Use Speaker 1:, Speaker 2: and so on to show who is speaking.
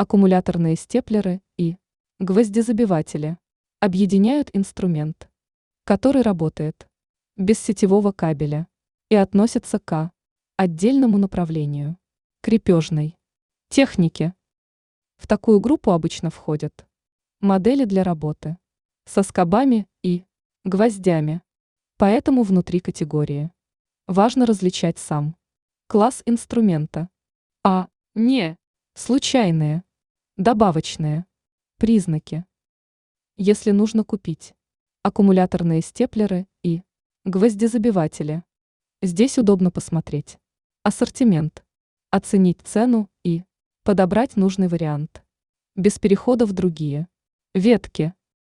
Speaker 1: Аккумуляторные степлеры и гвоздезабиватели объединяют инструмент, который работает без сетевого кабеля и относится к отдельному направлению крепежной техники. В такую группу обычно входят модели для работы со скобами и гвоздями, поэтому внутри категории важно различать сам класс инструмента, а не случайные, добавочные признаки. Если нужно купить аккумуляторные степлеры и гвоздезабиватели, здесь удобно посмотреть ассортимент, оценить цену и подобрать нужный вариант, без перехода в другие ветки.